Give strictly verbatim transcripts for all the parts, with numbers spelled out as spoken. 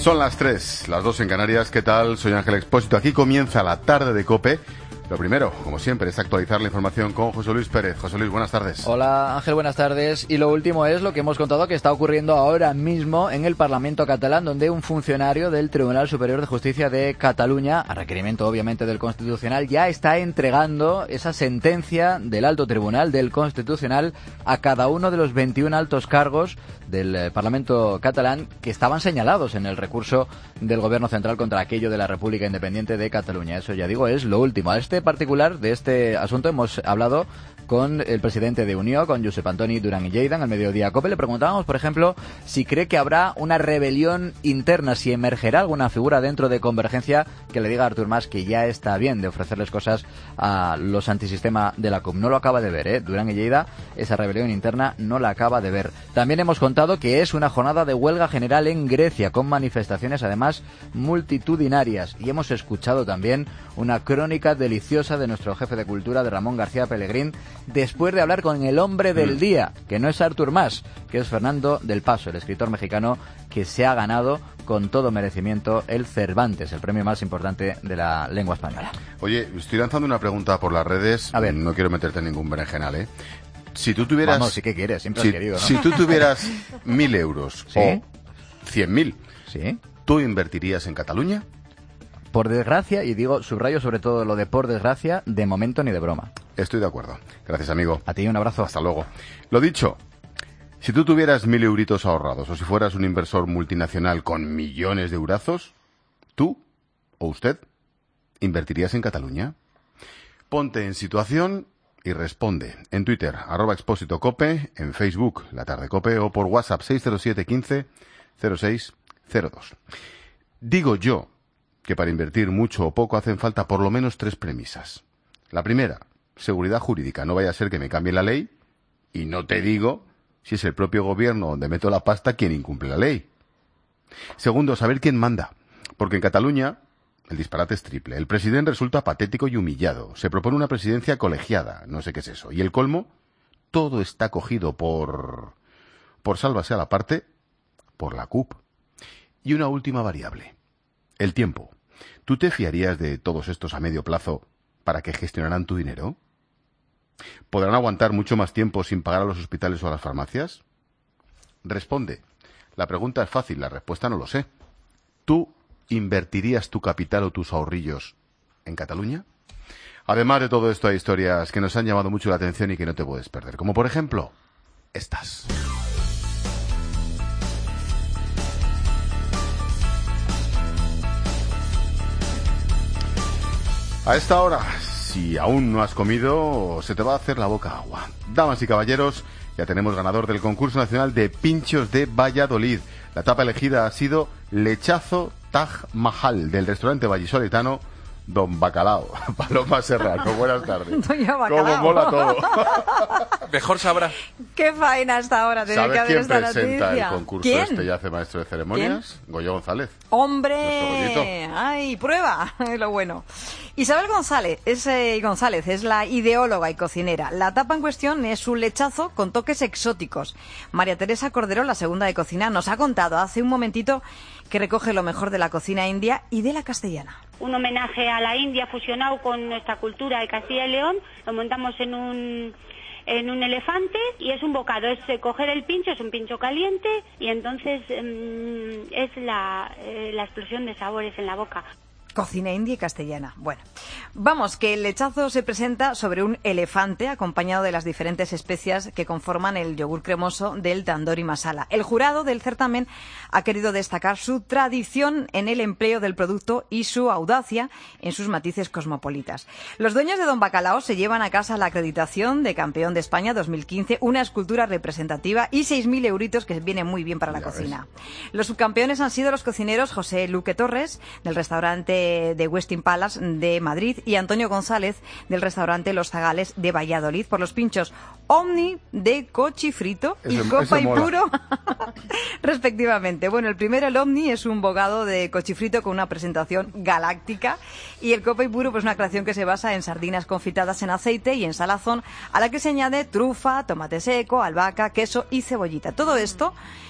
Son las tres, las dos en Canarias. ¿Qué tal? Soy Ángel Expósito. Aquí comienza la tarde de COPE. Lo primero, como siempre, es actualizar la información con José Luis Pérez. José Luis, buenas tardes. Hola Ángel, buenas tardes. Y lo último es lo que hemos contado que está ocurriendo ahora mismo en el Parlamento catalán, donde un funcionario del Tribunal Superior de Justicia de Cataluña, a requerimiento obviamente del Constitucional, ya está entregando esa sentencia del Alto Tribunal del Constitucional a cada uno de los veintiún altos cargos del eh, Parlamento catalán que estaban señalados en el recurso del Gobierno Central contra aquello de la República Independiente de Cataluña. Eso, ya digo, es lo último. A este particular de este asunto hemos hablado con el presidente de Unió, con Josep Antoni Duran i Lleida, en el Mediodía COPE. Le preguntábamos, por ejemplo, si cree que habrá una rebelión interna, si emergerá alguna figura dentro de Convergencia que le diga a Artur Mas que ya está bien de ofrecerles cosas a los antisistema de la C U P. No lo acaba de ver, ¿eh? Duran i Lleida, esa rebelión interna no la acaba de ver. También hemos contado que es una jornada de huelga general en Grecia, con manifestaciones además multitudinarias. Y hemos escuchado también una crónica deliciosa de nuestro jefe de cultura, de Ramón García Pellegrín, después de hablar con el hombre del día, que no es Artur Mas, que es Fernando del Paso, el escritor mexicano que se ha ganado con todo merecimiento el Cervantes, el premio más importante de la lengua española. Oye, estoy lanzando una pregunta por las redes. A ver. No quiero meterte en ningún berenjenal, ¿eh? Si tú tuvieras... Vamos, sí que quieres, siempre si, has querido, ¿no? Si tú tuvieras mil euros ¿Sí? o cien mil, ¿Sí? ¿tú invertirías en Cataluña? Por desgracia, y digo, subrayo sobre todo lo de por desgracia, de momento ni de broma. Estoy de acuerdo. Gracias, amigo. A ti un abrazo. Hasta luego. Lo dicho, si tú tuvieras mil euritos ahorrados o si fueras un inversor multinacional con millones de eurazos, ¿tú o usted invertirías en Cataluña? Ponte en situación y responde en Twitter, arroba Expósito Cope, en Facebook, La Tarde Cope, o por WhatsApp seis cero siete quince cero seis cero dos. Digo yo que para invertir mucho o poco hacen falta por lo menos tres premisas. La primera, seguridad jurídica. No vaya a ser que me cambie la ley y no te digo si es el propio gobierno donde meto la pasta quien incumple la ley. Segundo, saber quién manda. Porque en Cataluña el disparate es triple. El presidente resulta patético y humillado. Se propone una presidencia colegiada. No sé qué es eso. Y el colmo, todo está cogido por... por sálvase a la parte, por la C U P. Y una última variable. El tiempo. ¿Tú te fiarías de todos estos a medio plazo para que gestionaran tu dinero? ¿Podrán aguantar mucho más tiempo sin pagar a los hospitales o a las farmacias? Responde. La pregunta es fácil, la respuesta no lo sé. ¿Tú invertirías tu capital o tus ahorrillos en Cataluña? Además de todo esto, hay historias que nos han llamado mucho la atención y que no te puedes perder. Como por ejemplo, estas. A esta hora, si aún no has comido, se te va a hacer la boca agua. Damas y caballeros, ya tenemos ganador del concurso nacional de pinchos de Valladolid. La tapa elegida ha sido Lechazo Taj Mahal, del restaurante vallisoletano Don Bacalao. Paloma Serrano, buenas tardes. Doña Bacalao. Cómo mola todo. Mejor sabrá. Qué faena hasta ahora tener que ¿Sabes hacer quién esta presenta noticia? el concurso ¿Quién? este y hace maestro de ceremonias? Goyo González. ¡Hombre! Nuestro Goyito. ¡Ay, prueba! Lo bueno. Isabel González es, eh, González es la ideóloga y cocinera. La tapa en cuestión es un lechazo con toques exóticos. María Teresa Cordero, la segunda de cocina, nos ha contado hace un momentito que recoge lo mejor de la cocina india y de la castellana. Un homenaje a la India fusionado con nuestra cultura de Castilla y León. Lo montamos en un en un elefante y es un bocado. Es eh, coger el pincho, es un pincho caliente y entonces mmm, es la, eh, la explosión de sabores en la boca. Cocina india y castellana. Bueno, vamos, que el lechazo se presenta sobre un elefante acompañado de las diferentes especias que conforman el yogur cremoso del tandoori masala. El jurado del certamen ha querido destacar su tradición en el empleo del producto y su audacia en sus matices cosmopolitas. Los dueños de Don Bacalao se llevan a casa la acreditación de campeón de España dos mil quince, una escultura representativa y seis mil euritos que vienen muy bien para la Ya cocina. ves. Los subcampeones han sido los cocineros José Luque Torres, del restaurante de Westin Palace de Madrid, y Antonio González, del restaurante Los Zagales de Valladolid, por los pinchos Omni de cochifrito y Eso- copa eso y mola. puro respectivamente. Bueno, el primero, el Omni, es un bogado de cochifrito con una presentación galáctica, y el copa y puro, pues una creación que se basa en sardinas confitadas en aceite y en salazón, a la que se añade trufa, tomate seco, albahaca, queso y cebollita. Todo esto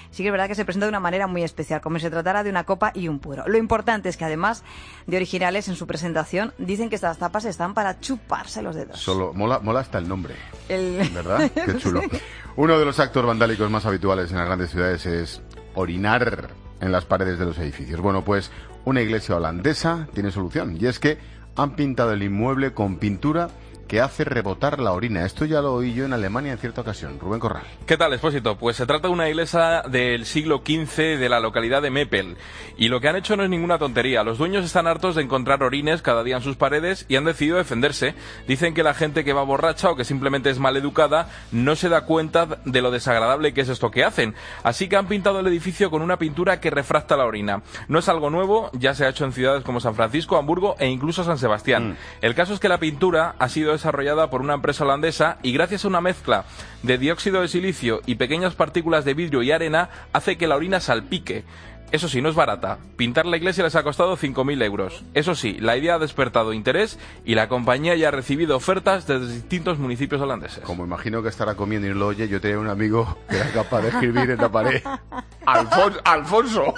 sí que es verdad que se presenta de una manera muy especial, como si se tratara de una copa y un puro. Lo importante es que además de originales en su presentación, dicen que estas tapas están para chuparse los dedos. Solo mola, mola hasta el nombre. El... ¿Verdad? Qué chulo. Sí. Uno de los actos vandálicos más habituales en las grandes ciudades es orinar en las paredes de los edificios. Bueno, pues una iglesia holandesa tiene solución, y es que han pintado el inmueble con pintura que hace rebotar la orina. Esto ya lo oí yo en Alemania en cierta ocasión. Rubén Corral. ¿Qué tal, Expósito? Pues se trata de una iglesia del siglo quince de la localidad de Meppel. Y lo que han hecho no es ninguna tontería. Los dueños están hartos de encontrar orines cada día en sus paredes y han decidido defenderse. Dicen que la gente que va borracha o que simplemente es maleducada no se da cuenta de lo desagradable que es esto que hacen. Así que han pintado el edificio con una pintura que refracta la orina. No es algo nuevo, ya se ha hecho en ciudades como San Francisco, Hamburgo e incluso San Sebastián. Mm. El caso es que la pintura ha sido desarrollada por una empresa holandesa y gracias a una mezcla de dióxido de silicio y pequeñas partículas de vidrio y arena hace que la orina salpique. Eso sí, no es barata. Pintar la iglesia les ha costado cinco mil euros. Eso sí, la idea ha despertado interés y la compañía ya ha recibido ofertas desde distintos municipios holandeses. Como imagino que estará comiendo y lo oye, yo tenía un amigo que era capaz de escribir en la pared Alfon- Alfonso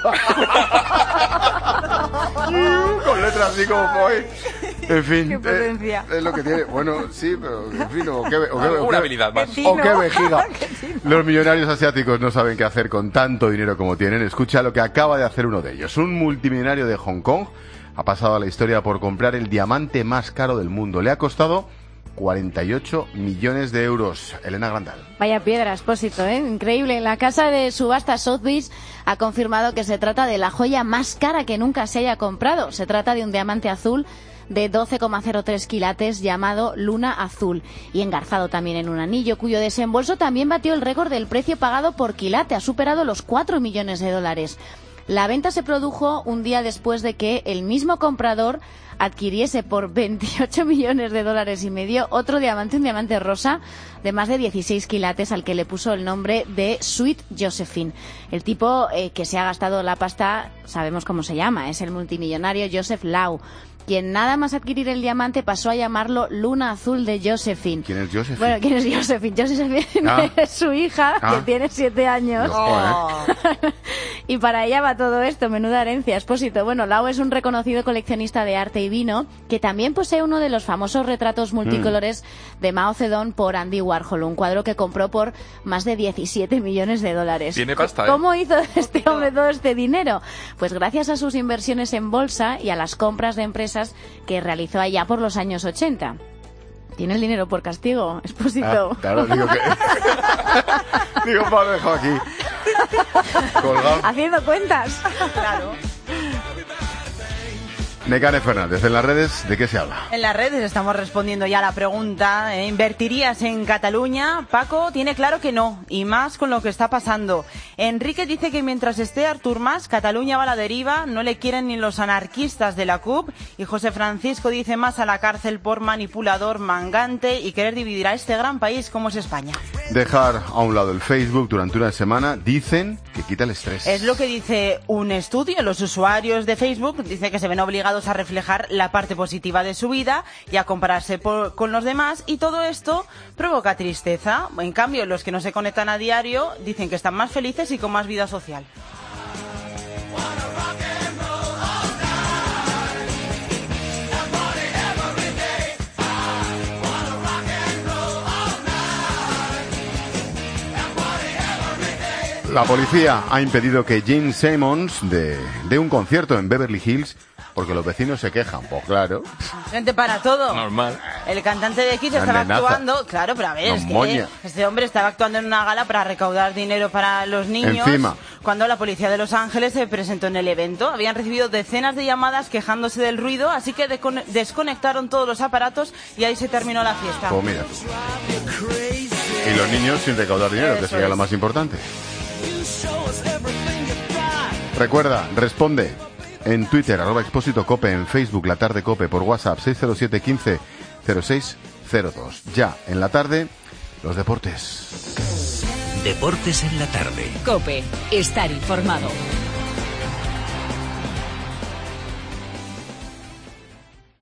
con letras así como voy. En fin, qué potencia. Eh, es lo que tiene. Bueno, sí, pero en fin, o qué, o qué, una o qué, habilidad más. O qué vejiga. Los millonarios asiáticos no saben qué hacer con tanto dinero como tienen. Escucha lo que acaba de hacer uno de ellos. Un multimillonario de Hong Kong ha pasado a la historia por comprar el diamante más caro del mundo. Le ha costado cuarenta y ocho millones de euros. Elena Grandal. Vaya piedra, Expósito, ¿eh? Increíble. La casa de subastas Sotheby's ha confirmado que se trata de la joya más cara que nunca se haya comprado. Se trata de un diamante azul de doce coma cero tres quilates llamado Luna Azul y engarzado también en un anillo cuyo desembolso también batió el récord del precio pagado por quilate. Ha superado los cuatro millones de dólares. La venta se produjo un día después de que el mismo comprador adquiriese por veintiocho millones de dólares y medio otro diamante, un diamante rosa de más de dieciséis quilates al que le puso el nombre de Sweet Josephine. El tipo eh, que se ha gastado la pasta, sabemos cómo se llama, es el multimillonario Joseph Lau, quien nada más adquirir el diamante pasó a llamarlo Luna Azul de Josephine. ¿Quién es Josephine? Bueno, ¿quién es Josephine? Josephine ah. es su hija, ah. que tiene siete años. Oh. Y para ella va todo esto, menuda herencia, Expósito. Bueno, Lau es un reconocido coleccionista de arte y vino, que también posee uno de los famosos retratos multicolores mm. de Mao Zedong por Andy Warhol, un cuadro que compró por más de diecisiete millones de dólares. Tiene pasta, ¿eh? ¿Cómo hizo este hombre todo este dinero? Pues gracias a sus inversiones en bolsa y a las compras de empresas que realizó allá por los años ochenta. ¿Tiene el dinero por castigo, Expósito? Ah, claro, digo que... digo, Pablo, dejo aquí. Colgado. Haciendo cuentas. Claro. Nekane Fernández, en las redes, ¿de qué se habla? En las redes estamos respondiendo ya a la pregunta, ¿eh? ¿Invertirías en Cataluña? Paco tiene claro que no, y más con lo que está pasando. Enrique dice que mientras esté Artur Mas, Cataluña va a la deriva, no le quieren ni los anarquistas de la C U P, y José Francisco dice más a la cárcel por manipulador, mangante y querer dividir a este gran país como es España. Dejar a un lado el Facebook durante una semana, dicen que quita el estrés. Es lo que dice un estudio. Los usuarios de Facebook dicen que se ven obligados a reflejar la parte positiva de su vida y a compararse por, con los demás, y todo esto provoca tristeza. En cambio, los que no se conectan a diario dicen que están más felices y con más vida social. La policía ha impedido que Gene Simmons dé de un concierto en Beverly Hills porque los vecinos se quejan. Pues claro. Gente para todo. Normal. El cantante de Kiss estaba nenaza. actuando... Claro, pero a ver, No es que moña. este hombre estaba actuando en una gala para recaudar dinero para los niños. Encima. Cuando la policía de Los Ángeles se presentó en el evento, habían recibido decenas de llamadas quejándose del ruido, así que decone- desconectaron todos los aparatos y ahí se terminó la fiesta. Pues mira tú. Y los niños sin recaudar dinero, que Eso sería es. lo más importante. Recuerda, responde en Twitter, arroba Expósito Cope, en Facebook, La Tarde Cope, por WhatsApp, seis cero siete, quince, cero seis cero dos. Ya, en la tarde, los deportes. Deportes en la tarde. COPE. Estar informado.